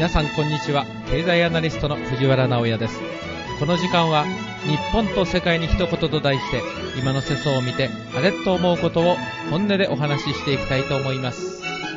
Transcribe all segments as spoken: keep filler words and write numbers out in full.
皆さんこんにちは。経済アナリストの藤原直也です。この時間は日本と世界に一言と題して、今の世相を見てあれと思うことを本音でお話ししていきたいと思います。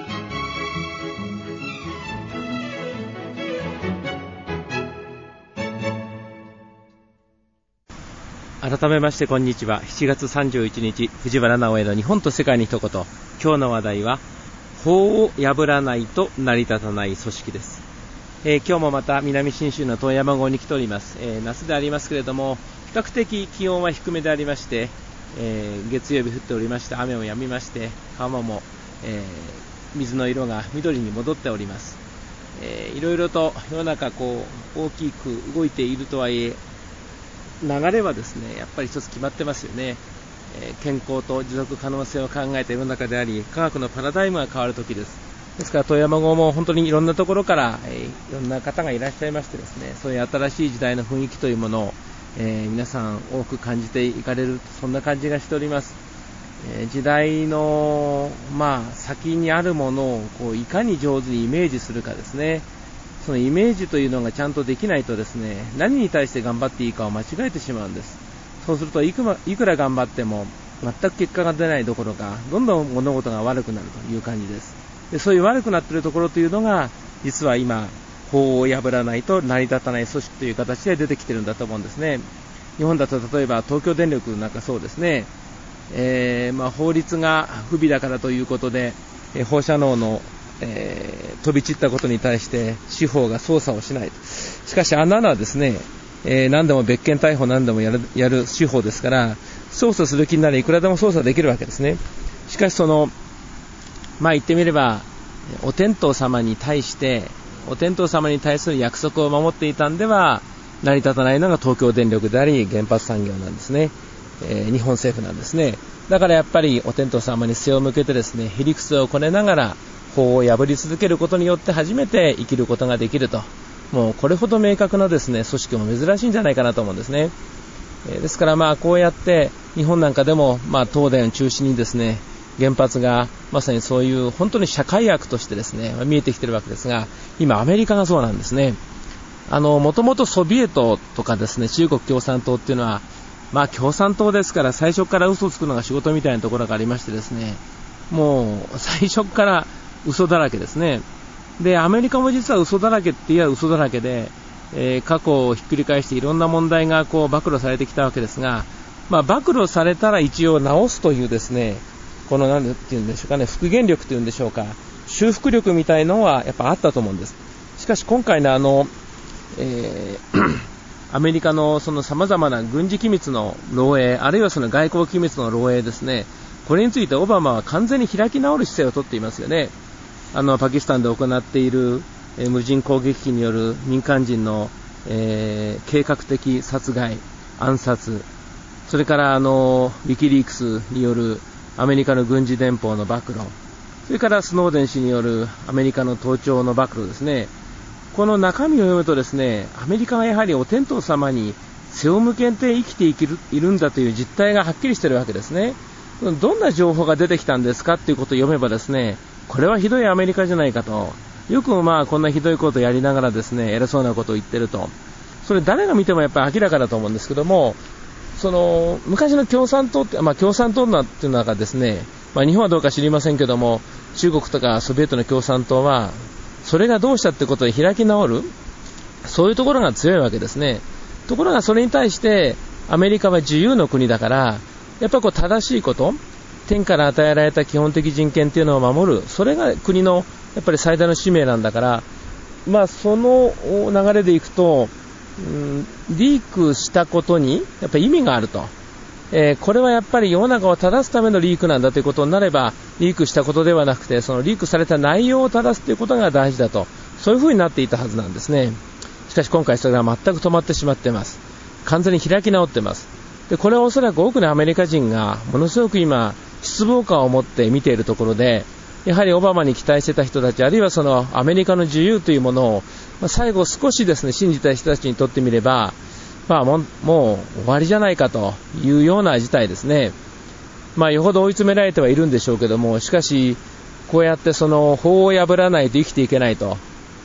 改めましてこんにちは。しちがつさんじゅういちにち、藤原直也の日本と世界に一言。今日の話題は法を破らないと成り立たない組織です。えー、今日もまた南信州の遠山郷に来ております。えー、夏でありますけれども、比較的気温は低めでありまして、えー、月曜日降っておりまして、雨も止みまして、川も、えー、水の色が緑に戻っております。えー、いろいろと世の中こう大きく動いているとはいえ、流れはですね、やっぱり一つ決まってますよね。えー、健康と持続可能性を考えた世の中であり、科学のパラダイムが変わる時です。ですから遠山郷も本当にいろんなところから、えー、いろんな方がいらっしゃいましてですね、そういう新しい時代の雰囲気というものを、えー、皆さん多く感じていかれる、そんな感じがしております。えー、時代の、まあ、先にあるものをこういかに上手にイメージするかですね。そのイメージというのがちゃんとできないとですね、何に対して頑張っていいかを間違えてしまうんです。そうするといくら、いくら頑張っても全く結果が出ないどころか、どんどん物事が悪くなるという感じです。でそういう悪くなっているところというのが、実は今法を破らないと成り立たない組織という形で出てきているんだと思うんですね。日本だと例えば東京電力なんかそうですね、えーまあ、法律が不備だからということで、えー、放射能の、えー、飛び散ったことに対して司法が捜査をしない。しかしあんなのはですね、えー、何でも別件逮捕何でもやる、やる司法ですから、捜査する気になればいくらでも捜査できるわけですね。しかしそのまあ言ってみれば、お天道様に対してお天道様に対する約束を守っていたんでは成り立たないのが東京電力であり原発産業なんですね。えー、日本政府なんですね。だからやっぱりお天道様に背を向けてですね、へりくつをこねながら法を破り続けることによって初めて生きることができると、もうこれほど明確なですね組織も珍しいんじゃないかなと思うんですね。えー、ですからまあこうやって日本なんかでもまあ東電を中心にですね、原発がまさにそういう本当に社会悪としてですね見えてきているわけですが、今アメリカがそうなんですね。あのもともとソビエトとかですね、中国共産党っていうのはまあ共産党ですから最初から嘘をつくのが仕事みたいなところがありましてですね、もう最初から嘘だらけですね。でアメリカも実は嘘だらけって言えば嘘だらけで、えー、過去をひっくり返していろんな問題がこう暴露されてきたわけですが、まあ暴露されたら一応直すというですね、この何て言うんでしょうかね、復元力というんでしょうか、修復力みたいのはやっぱあったと思うんです。しかし今回のあの、えー、アメリカのその様々な軍事機密の漏洩、あるいはその外交機密の漏洩ですね、これについてオバマは完全に開き直る姿勢をとっていますよね。あのパキスタンで行っている、えー、無人攻撃機による民間人の、えー、計画的殺害、暗殺、それからあのウィキリークスによるアメリカの軍事電報の暴露、それからスノーデン氏によるアメリカの盗聴の暴露ですね。この中身を読むとですね、アメリカがやはりお天道様に背を向けて生きていける、いるんだという実態がはっきりしているわけですね。どんな情報が出てきたんですかということを読めばですね、これはひどいアメリカじゃないかと、よくまあこんなひどいことをやりながらですね、偉そうなことを言ってると、それ誰が見てもやっぱり明らかだと思うんですけども、その昔の共産党って、まあ、共産党っていうのがですね、まあ、日本はどうか知りませんけども、中国とかソビエトの共産党はそれがどうしたってことで開き直る、そういうところが強いわけですね。ところがそれに対してアメリカは自由の国だから、やっぱりこう正しいこと、天から与えられた基本的人権っていうのを守る、それが国のやっぱり最大の使命なんだから、まあその流れでいくと、うん、リークしたことにやっぱり意味があると、えー、これはやっぱり世の中を正すためのリークなんだということになれば、リークしたことではなくてそのリークされた内容を正すということが大事だと、そういうふうになっていたはずなんですね。しかし今回それが全く止まってしまっています。完全に開き直っています。でこれはおそらく多くのアメリカ人がものすごく今失望感を持って見ているところで、やはりオバマに期待していた人たち、あるいはそのアメリカの自由というものを、まあ、最後少しですね信じた人たちにとってみれば、まあ、も, もう終わりじゃないかというような事態ですね。まあよほど追い詰められてはいるんでしょうけども、しかしこうやってその法を破らないと生きていけないと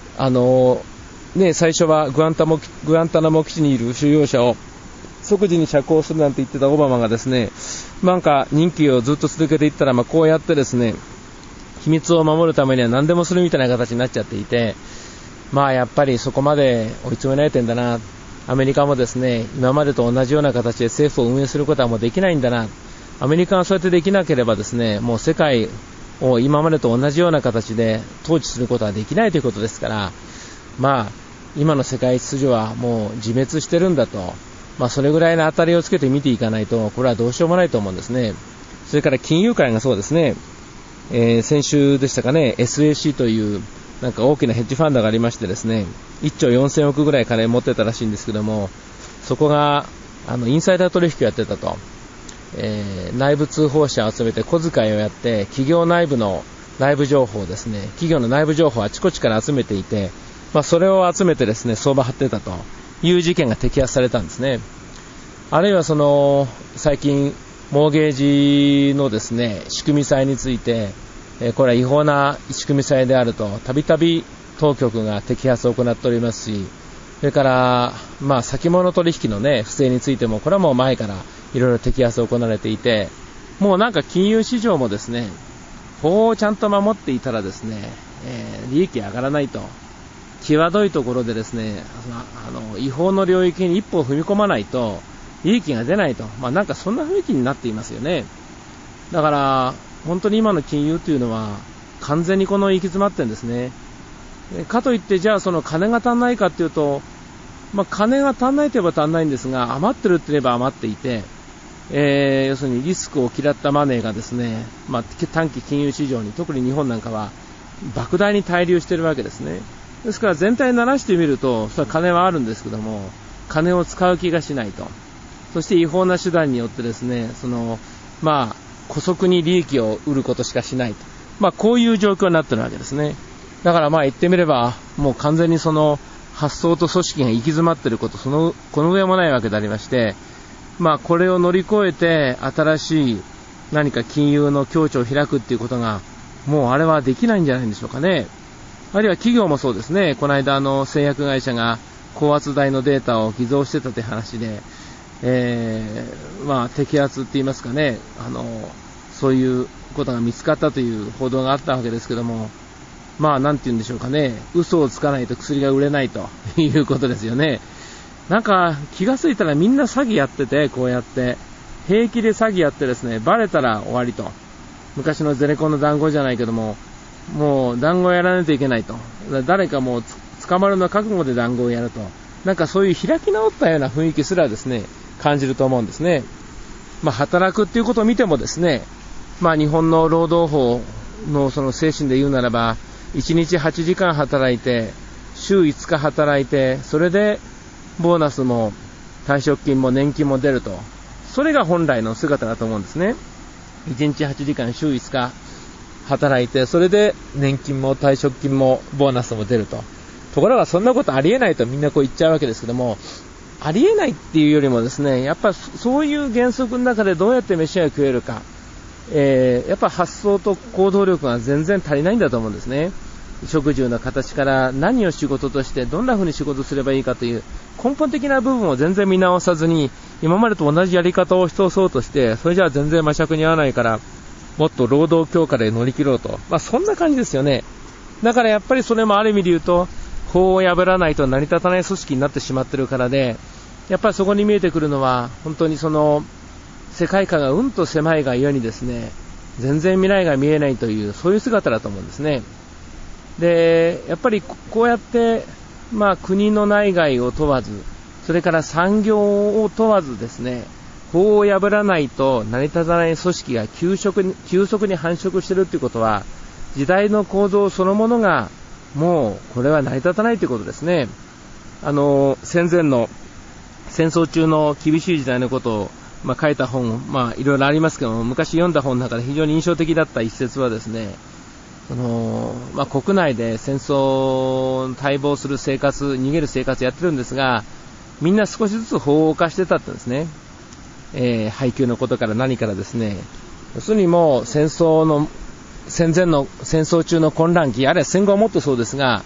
あのね、最初はグアンタモ、グアンタナモ基地にいる収容者を即時に釈放するなんて言ってたオバマがですね、なんか任期をずっと続けていったら、まあ、こうやってですね、秘密を守るためには何でもするみたいな形になっちゃっていて、まあやっぱりそこまで追い詰められてんだな。アメリカもですね、今までと同じような形で政府を運営することはもうできないんだな。アメリカがそうやってできなければですね、もう世界を今までと同じような形で統治することはできないということですから、まあ今の世界秩序はもう自滅してるんだと、まあそれぐらいの当たりをつけて見ていかないと、これはどうしようもないと思うんですね。それから金融界がそうですね、えー、先週でしたかね、 エスエーシー というなんか大きなヘッジファンドがありましてですね、いっちょうよんせんおくぐらい金持ってたらしいんですけども、そこがあのインサイダー取引をやってたと、えー、内部通報者を集めて小遣いをやって、企業内部の内部情報ですね、企業の内部情報をあちこちから集めていて、まあ、それを集めてですね、相場張ってたという事件が摘発されたんですね。あるいはその最近モーゲージのですね、仕組み債について、これは違法な仕組み債であるとたびたび当局が摘発を行っておりますし、それからまあ先物取引のね、不正についてもこれはもう前からいろいろ摘発を行われていて、もうなんか金融市場もですね、法をちゃんと守っていたらですね、えー、利益上がらないと、際どいところでですね、あの違法の領域に一歩踏み込まないと利益が出ないと、まあなんかそんな雰囲気になっていますよね。だから本当に今の金融というのは完全にこの行き詰まってるんですね。かといってじゃあその金が足んないかっていうと、まあ、金が足んないといえば足んないんですが、余ってるって言えば余っていて、えー、要するにリスクを嫌ったマネーがですね、まあ、短期金融市場に、特に日本なんかは莫大に滞留しているわけですね。ですから全体ならしてみると、それは金はあるんですけども、金を使う気がしないと。そして違法な手段によってですね、そのまあ姑息に利益を売ることしかしないと、まあこういう状況になっているわけですね。だからまあ言ってみれば、もう完全にその発想と組織が行き詰まっていること、そのこの上もないわけでありまして、まあこれを乗り越えて新しい何か金融の境地を開くっていうことがもうあれはできないんじゃないんでしょうかね。あるいは企業もそうですね。この間あの製薬会社が高圧台のデータを偽造してたという話で、えー、まあ摘発って言いますかね、あのそういうことが見つかったという報道があったわけですけども、まあなんて言うんでしょうかね、嘘をつかないと薬が売れないということですよね。なんか気がついたらみんな詐欺やってて、こうやって平気で詐欺やってですね、バレたら終わりと。昔のゼネコンの団子じゃないけども、もう団子をやらないといけないと。誰かもう捕まるの覚悟で団子をやると。なんかそういう開き直ったような雰囲気すらですね、感じると思うんですね。まあ働くっていうことを見てもですね、まあ日本の労働法のその精神で言うならば、いちにちはちじかん働いて、週いつか働いて、それでボーナスも退職金も年金も出ると。それが本来の姿だと思うんですね。いちにちはちじかん週いつか働いて、それで年金も退職金もボーナスも出ると。ところがそんなことありえないとみんなこう言っちゃうわけですけども、ありえないっていうよりもですね、やっぱりそういう原則の中でどうやって飯が食えるか、えー、やっぱ発想と行動力が全然足りないんだと思うんですね。職住の形から何を仕事としてどんな風に仕事すればいいかという根本的な部分を全然見直さずに、今までと同じやり方を通そうとして、それじゃあ全然魔尺に合わないからもっと労働強化で乗り切ろうと、まあそんな感じですよね。だからやっぱりそれもある意味で言うと、法を破らないと成り立たない組織になってしまってるからで、やっぱりそこに見えてくるのは、本当にその世界観がうんと狭いがゆえにですね、全然未来が見えないという、そういう姿だと思うんですね。で、やっぱりこうやって、まあ国の内外を問わず、それから産業を問わずですね、法を破らないと成り立たない組織が急速に、急速に繁殖しているということは、時代の構造そのものがもうこれは成り立たないということですね。あの戦前の戦争中の厳しい時代のことを、まあ、書いた本、まあいろいろありますけども、昔読んだ本の中で非常に印象的だった一節はですね、そのまあ、国内で戦争に待望する生活、逃げる生活やってるんですが、みんな少しずつ法を犯してたってんですね。えー、配給のことから何からですね、要するにもう戦争の戦前の戦争中の混乱期、あるいは戦後はもっとそうですが、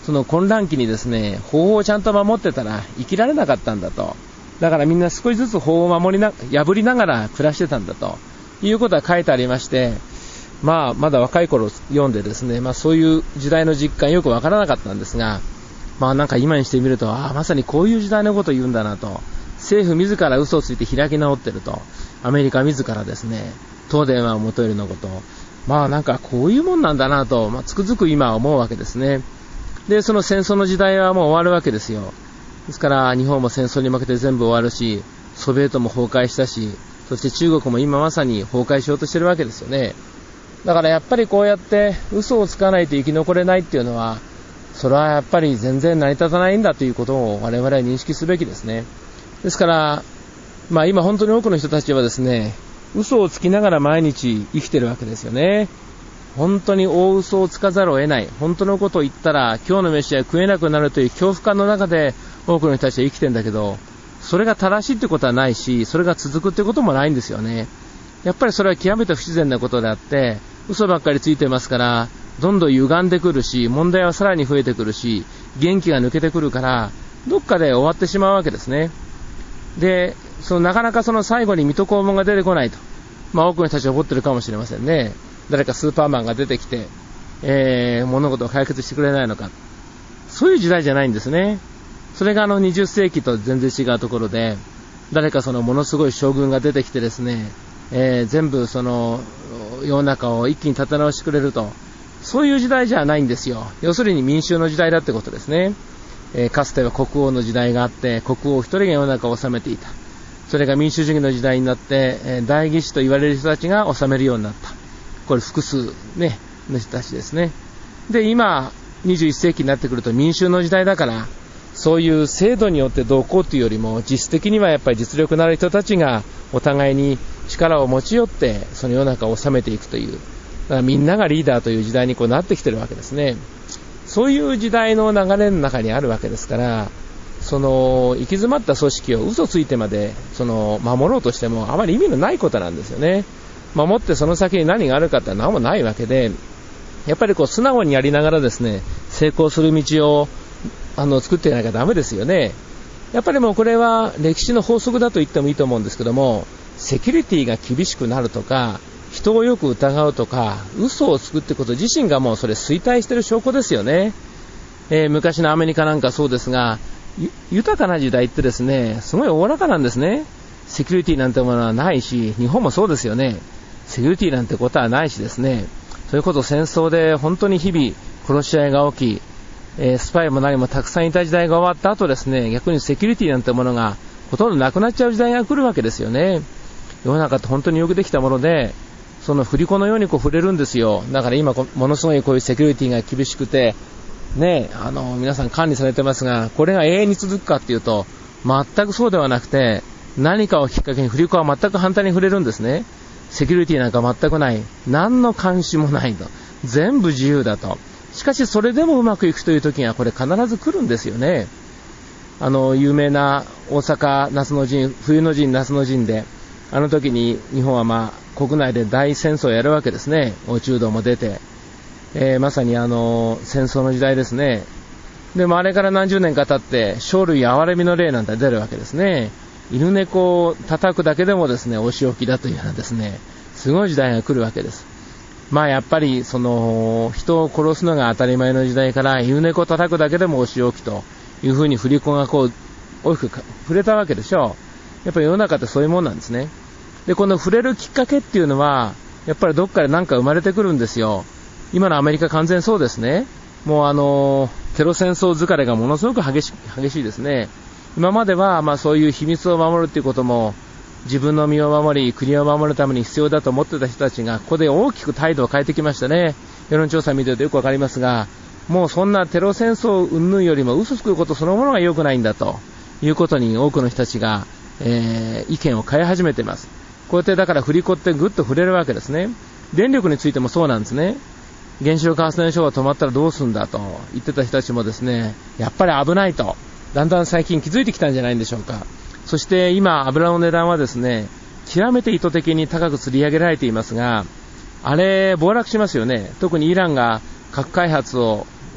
その混乱期にですね、法をちゃんと守ってたら生きられなかったんだと。だからみんな少しずつ法を守りな、破りながら暮らしてたんだということが書いてありまして、まあまだ若い頃読んでですね、まあそういう時代の実感よくわからなかったんですが、まあなんか今にしてみると、ああまさにこういう時代のことを言うんだなと。政府自ら嘘をついて開き直ってると。アメリカ自らですね、東電は元よりのこと。まあなんかこういうもんなんだなと、まあ、つくづく今思うわけですね。で、その戦争の時代はもう終わるわけですよ。ですから日本も戦争に負けて全部終わるし、ソビエトも崩壊したし、そして中国も今まさに崩壊しようとしてるわけですよね。だからやっぱりこうやって嘘をつかないと生き残れないっていうのは、それはやっぱり全然成り立たないんだということを我々は認識すべきですね。ですから、まあ今本当に多くの人たちはですね、嘘をつきながら毎日生きてるわけですよね。本当に大嘘をつかざるを得ない。本当のことを言ったら今日の飯は食えなくなるという恐怖感の中で多くの人たちは生きてるんだけど、それが正しいってことはないし、それが続くってこともないんですよね。やっぱりそれは極めて不自然なことであって、嘘ばっかりついてますから、どんどん歪んでくるし、問題はさらに増えてくるし、元気が抜けてくるから、どっかで終わってしまうわけですね。で、そのなかなかその最後に水戸黄門が出てこないと。まあ多くの人たちは思ってるかもしれませんね。誰かスーパーマンが出てきて、えー、物事を解決してくれないのか。そういう時代じゃないんですね。それがあのにじゅっ世紀と全然違うところで、誰かそのものすごい将軍が出てきてですね、えー、全部その世の中を一気に立て直してくれると。そういう時代じゃないんですよ。要するに民衆の時代だってことですね。えー、かつては国王の時代があって、国王一人が世の中を治めていた。それが民主主義の時代になって、えー、代議士と言われる人たちが治めるようになった。これ複数ね、の人たちですね。で、今、にじゅういっ世紀になってくると民衆の時代だから、そういう制度によってどうこうというよりも、実質的にはやっぱり実力のある人たちがお互いに力を持ち寄って、その世の中を治めていくという、だからみんながリーダーという時代にこうなってきてるわけですね。そういう時代の流れの中にあるわけですから、その行き詰まった組織を嘘ついてまでその守ろうとしてもあまり意味のないことなんですよね。守ってその先に何があるかって何もないわけで、やっぱりこう素直にやりながらですね、成功する道をあの作っていかなきゃダメですよね。やっぱりもうこれは歴史の法則だと言ってもいいと思うんですけども、セキュリティが厳しくなるとか、人をよく疑うとか、嘘をつくってこと自身がもうそれ衰退している証拠ですよね。えー、昔のアメリカなんかそうですが、豊かな時代ってですね、すごいおおらかなんですね。セキュリティなんてものはないし、日本もそうですよね。セキュリティなんてことはないしですね。そういうこと戦争で本当に日々殺し合いが起き、えー、スパイも何もたくさんいた時代が終わった後ですね、逆にセキュリティなんてものがほとんどなくなっちゃう時代が来るわけですよね。世の中って本当によくできたもので、その振り子のようにこう触れるんですよ。だから今ものすごいこういうセキュリティが厳しくてね、あの皆さん管理されてますが、これが永遠に続くかっていうと全くそうではなくて、何かをきっかけに振り子は全く反対に触れるんですね。セキュリティなんか全くない、何の監視もないと、全部自由だと。しかしそれでもうまくいくという時がこれ必ず来るんですよね。あの有名な大阪夏の陣、冬の陣夏の陣で、あの時に日本はまあ国内で大戦争をやるわけですね。欧中道も出て、えー、まさにあの戦争の時代ですね。でもあれから何十年か経って生類憐れみの例なんて出るわけですね。犬猫を叩くだけでもですね、お仕置きだというようなですね、すごい時代が来るわけです。まあやっぱりその人を殺すのが当たり前の時代から、犬猫を叩くだけでもお仕置きというふうに振り子がこう大きく触れたわけでしょう。やっぱり世の中ってそういうもんなんですね。で、この触れるきっかけっていうのはやっぱりどっかで何か生まれてくるんですよ。今のアメリカ完全そうですね。もうあのテロ戦争疲れがものすごく激し激しいですね。今まではまあそういう秘密を守るということも、自分の身を守り国を守るために必要だと思ってた人たちがここで大きく態度を変えてきましたね。世論調査見てるとよくわかりますが、もうそんなテロ戦争云々よりも嘘つくことそのものが良くないんだということに多くの人たちが、えー、意見を変え始めています。こうやってだから振り子ってぐっと触れるわけですね。電力についてもそうなんですね。原子力発電所が止まったらどうするんだと言ってた人たちもですね、やっぱり危ないとだんだん最近気づいてきたんじゃないんでしょうか。そして今油の値段はですね、極めて意図的に高く釣り上げられていますが、あれ暴落しますよね。特にイランが核開発を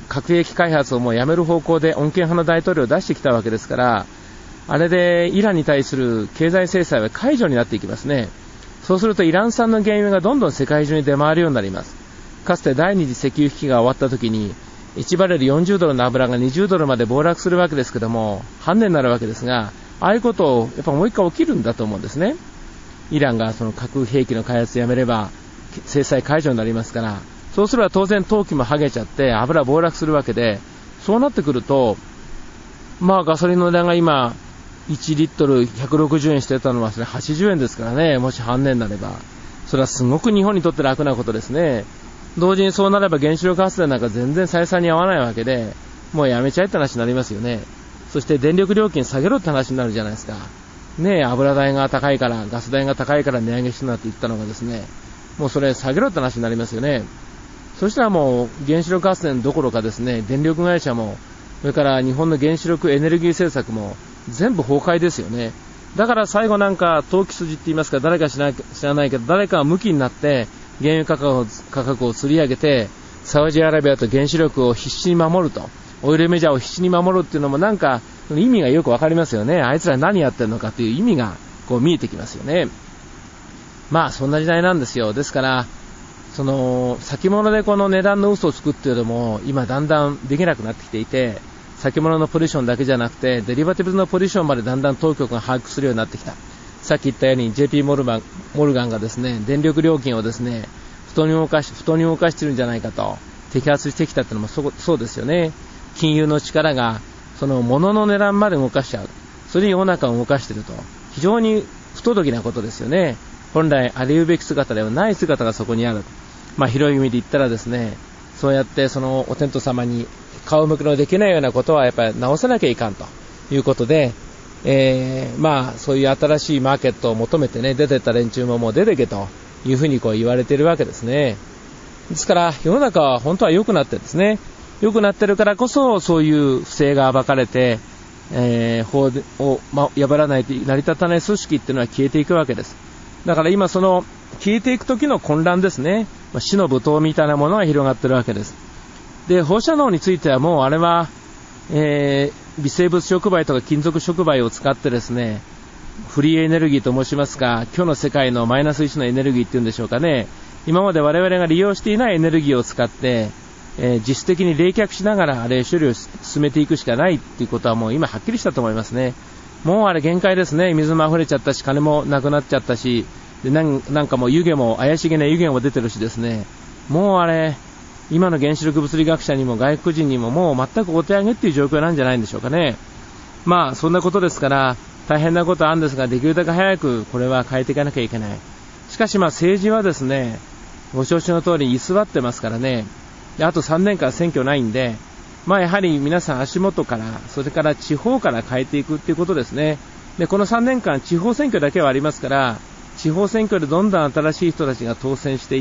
核兵器開発をもうやめる方向で穏健派の大統領を出してきたわけですから、あれでイランに対する経済制裁は解除になっていきますね。そうするとイラン産の原油がどんどん世界中に出回るようになります。かつて第二次石油危機が終わった時にいちバレルよんじゅうドルの油がにじゅうドルまで暴落するわけですけども、半値になるわけですが、ああいうことをやっぱもう一回起きるんだと思うんですね。イランがその核兵器の開発をやめれば制裁解除になりますから、そうすれば当然陶器も剥げちゃって油暴落するわけで、そうなってくると、まあガソリンの値段が今いちリットルひゃくろくじゅうえんしてたのはそれはちじゅうえんですからね。もし半値になればそれはすごく日本にとって楽なことですね。同時にそうなれば原子力発電なんか全然採算に合わないわけで、もうやめちゃえって話になりますよね。そして電力料金下げろって話になるじゃないですかね。え油代が高いからガス代が高いから値上げしてなって言ったのがですね、もうそれ下げろって話になりますよね。そしたらもう原子力発電どころかですね、電力会社もそれから日本の原子力エネルギー政策も全部崩壊ですよね。だから最後なんか投機筋って言いますか、誰か知らないけど誰かが向きになって原油価格を、価格を釣り上げてサウジアラビアと原子力を必死に守ると、オイルメジャーを必死に守るっていうのもなんか意味がよくわかりますよね。あいつら何やってるのかという意味がこう見えてきますよね。まあそんな時代なんですよ。ですからその先物でこの値段の嘘をつくっていうのも今だんだんできなくなってきていて、先物のポジションだけじゃなくてデリバティブズのポジションまでだんだん当局が把握するようになってきた。さっき言ったように ジェイピー モルガン、モルガンがですね、電力料金をですね不当に動かし不当に動かしてるんじゃないかと摘発してきたっていうのも そ, そうですよね。金融の力がその物の値段まで動かしちゃう、それに世の中を動かしていると、非常に不届きなことですよね。本来ありうべき姿ではない姿がそこにある。まあ広い意味で言ったらですね、そうやってそのお天道様に顔向けのできないようなことはやっぱり直さなきゃいかんということで、えー、まあそういう新しいマーケットを求めてね、出てった連中ももう出てけというふうにこう言われているわけですね。ですから世の中は本当は良くなってるんですね。良くなってるからこそそういう不正が暴かれて、えー、法を、ま、破らないと成り立たない組織っていうのは消えていくわけです。だから今その消えていく時の混乱ですね、まあ、死の舞踏みたいなものが広がってるわけです。で放射能についてはもうあれは、えー、微生物触媒とか金属触媒を使ってですね、フリーエネルギーと申しますか、今日の世界のマイナスいちのエネルギーっていうんでしょうかね。今まで我々が利用していないエネルギーを使って、えー、実質的に冷却しながらあれ処理を進めていくしかないっていうことはもう今はっきりしたと思いますね。もうあれ限界ですね。水も溢れちゃったし金もなくなっちゃったし、で な, んなんかもう湯気も怪しげな湯気も出てるしですね、もうあれ今の原子力物理学者にも外国人にももう全くお手上げっていう状況なんじゃないんでしょうかね。まあそんなことですから大変なことはあるんですが、できるだけ早くこれは変えていかなきゃいけない。しかしまあ政治はですね、ご承知の通り居座ってますからね。であとさんねんかん選挙ないんで、まあやはり皆さん足元から、それから地方から変えていくっていうことですね。でこのさんねんかん地方選挙だけはありますから、地方選挙でどんどん新しい人たちが当選していって、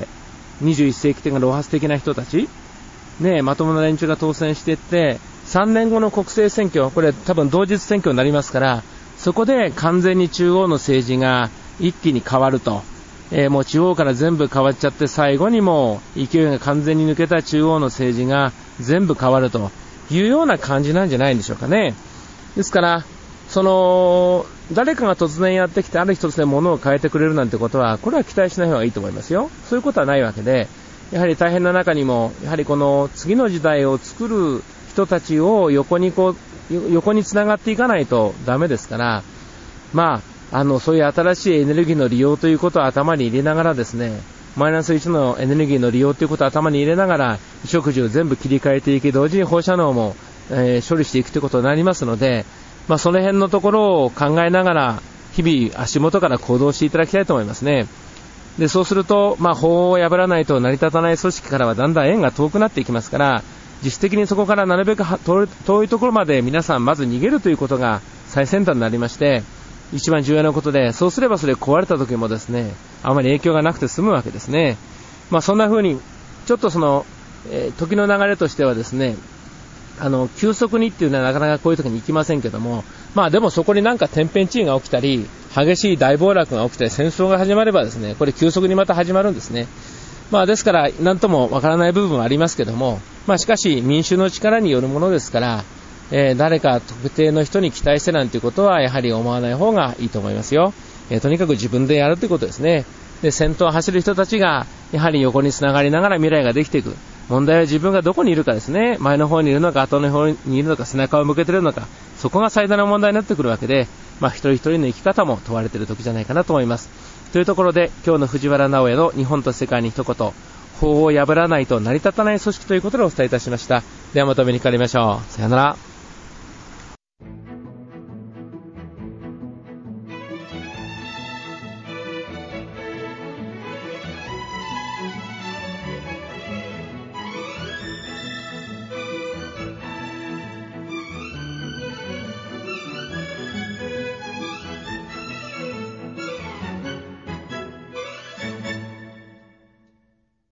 にじゅういっ世紀的な露発的な人たち、ね、まともな連中が当選していって、さんねんごの国政選挙、これ多分同日選挙になりますから、そこで完全に中央の政治が一気に変わると、えー、もう地方から全部変わっちゃって、最後にもう勢いが完全に抜けた中央の政治が全部変わるというような感じなんじゃないんでしょうかね。ですからその誰かが突然やってきてある日突然物を変えてくれるなんてことは、これは期待しない方がいいと思いますよ。そういうことはないわけで、やはり大変な中にもやはりこの次の時代を作る人たちを横にこう横につながっていかないとダメですから、まああのそういう新しいエネルギーの利用ということを頭に入れながらですね、マイナスいちのエネルギーの利用ということを頭に入れながら食事を全部切り替えていき、同時に放射能も、えー、処理していくということになりますので、まあ、その辺のところを考えながら日々足元から行動していただきたいと思いますね。でそうすると、まあ、法を破らないと成り立たない組織からはだんだん縁が遠くなっていきますから、実質的にそこからなるべく遠いところまで皆さんまず逃げるということが最先端になりまして、一番重要なことで、そうすればそれ壊れた時もですね、あまり影響がなくて済むわけですね。まあそんな風にちょっとその、えー、時の流れとしてはですね、あの急速にっていうのはなかなかこういう時に行きませんけども、まあでもそこになんか天変地異が起きたり、激しい大暴落が起きたり、戦争が始まればですね、これ急速にまた始まるんですね。まあですから何ともわからない部分はありますけども、 まあ、しかし民衆の力によるものですから、えー、誰か特定の人に期待してなんていうことはやはり思わない方がいいと思いますよ。えー、とにかく自分でやるということですね。で、先頭を走る人たちがやはり横につながりながら未来ができていく。問題は自分がどこにいるかですね。前の方にいるのか後の方にいるのか、背中を向けているのか、そこが最大の問題になってくるわけで、まあ、一人一人の生き方も問われている時じゃないかなと思います。というところで今日の藤原直哉の日本と世界に一言、法を破らないと成り立たない組織ということでお伝えいたしました。ではまたお目にかかりましょう。さよなら。